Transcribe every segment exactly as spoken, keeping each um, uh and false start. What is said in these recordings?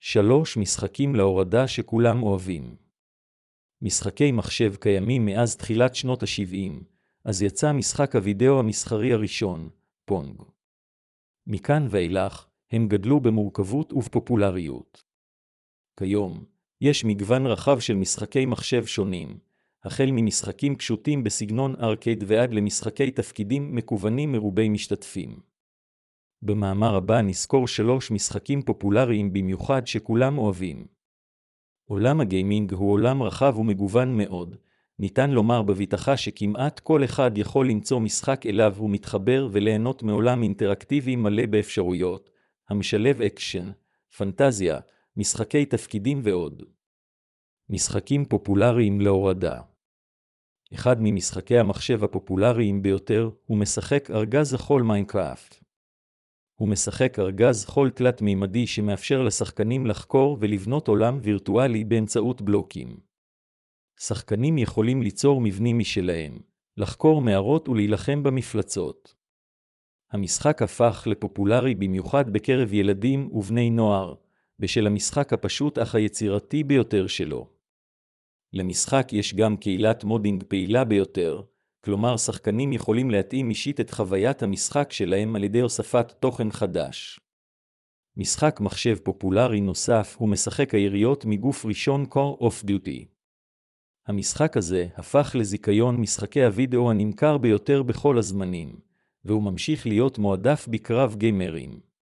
שלוש משחקים להורדה שכולם אוהבים. משחקי מחשב קיימים מאז תחילת שנות ה-שבעים, אז יצא משחק הוידאו המסחרי הראשון, פונג. מכאן ואילך, הם גדלו במורכבות ובפופולריות. כיום, יש מגוון רחב של משחקי מחשב שונים, החל ממשחקים פשוטים בסגנון ארקייד ועד למשחקי תפקידים מקוונים מרובי משתתפים. במאמר הבא נזכור שלוש משחקים פופולריים במיוחד שכולם אוהבים. עולם הגיימינג הוא עולם רחב ומגוון מאוד, ניתן לומר בביטחה שכמעט כל אחד יכול למצוא משחק אליו ומתחבר וליהנות מעולם אינטראקטיבי מלא באפשרויות, המשלב אקשן, פנטזיה, משחקי תפקידים ועוד. משחקים פופולריים להורדה. אחד ממשחקי המחשב הפופולריים ביותר הוא משחק ארגז החול מיינקראפט. הוא משחק ארגז חול תלת-מימדי שמאפשר לשחקנים לחקור ולבנות עולם וירטואלי באמצעות בלוקים. שחקנים יכולים ליצור מבנים משלהם, לחקור מערות ולהילחם במפלצות. המשחק הפך לפופולרי במיוחד בקרב ילדים ובני נוער, בשל המשחק הפשוט אך היצירתי ביותר שלו. למשחק יש גם קהילת מודינג פעילה ביותר, כלומר שחקנים יכולים להתאים אישית את חוויית המשחק שלהם על ידי הוספת תוכן חדש. משחק מחשב פופולרי נוסף הוא משחק היריות מגוף ראשון Call of Duty. המשחק הזה הפך לזיכיון משחקי הוידאו הנמכר ביותר בכל הזמנים, והוא ממשיך להיות מועדף בקרב גיימרים.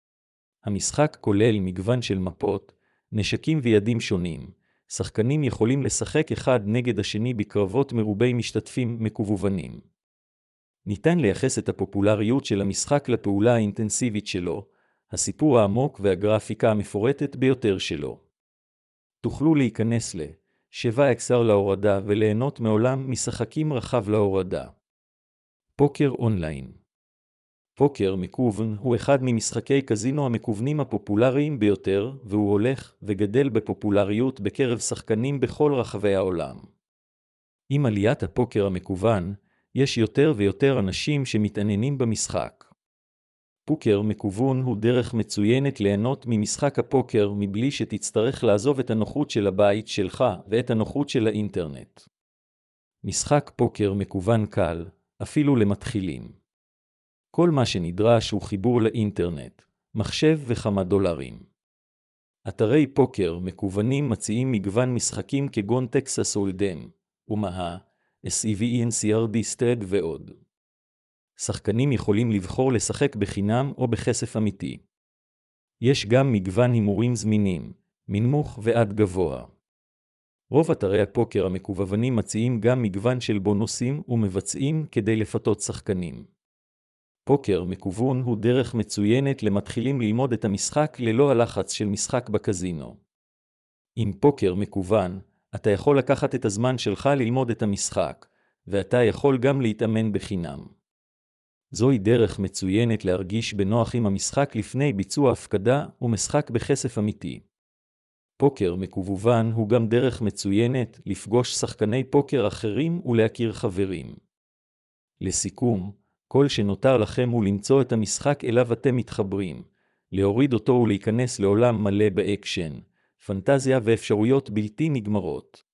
המשחק כולל מגוון של מפות, נשקים ויעדים שונים. שחקנים יכולים לשחק אחד נגד השני בקרבות מרובי משתתפים מקוונים. ניתן לייחס את הפופולריות של המשחק לפעולה האינטנסיבית שלו, הסיפור העמוק והגרפיקה המפורטת ביותר שלו. תוכלו להיכנס ל-שבע אקסר להורדה וליהנות מעולם משחקים רחב להורדה. פוקר אונליין. פוקר מקוון הוא אחד ממשחקי קזינו המקוונים הפופולריים ביותר, והוא הולך וגדל בפופולריות בקרב שחקנים בכל רחבי העולם. עם עליית הפוקר המקוון, יש יותר ויותר אנשים שמתעניינים במשחק. פוקר מקוון הוא דרך מצוינת ליהנות ממשחק הפוקר מבלי שתצטרך לעזוב את הנוחות של הבית שלך ואת הנוחות של האינטרנט. משחק פוקר מקוון קל, אפילו למתחילים. כל מה שנדרש הוא חיבור לאינטרנט, מחשב וכמה דולרים. אתרי פוקר מקוונים מציעים מגוון משחקים כגון טקסס הולדם, אומה, אס אי וי אן סי אר די סטד ועוד. שחקנים יכולים לבחור לשחק בחינם או בכסף אמיתי. יש גם מגוון הימורים זמינים, מנמוך ועד גבוה. רוב אתרי הפוקר המקוונים מציעים גם מגוון של בונוסים ומבצעים כדי לפתות שחקנים. פוקר מקוון הוא דרך מצוינת למתחילים ללמוד את המשחק ללא הלחץ של משחק בקזינו. עם פוקר מקוון, אתה יכול לקחת את הזמן שלך ללמוד את המשחק, ואתה יכול גם להתאמן בחינם. זוהי דרך מצוינת להרגיש בנוח עם המשחק לפני ביצוע הפקדה ומשחק בכסף אמיתי. פוקר מקוון הוא גם דרך מצוינת לפגוש שחקני פוקר אחרים ולהכיר חברים. לסיכום, כל שנותר לכם הוא למצוא את המשחק אליו אתם מתחברים, להוריד אותו ולהיכנס לעולם מלא באקשן, פנטזיה ואפשרויות בלתי נגמרות.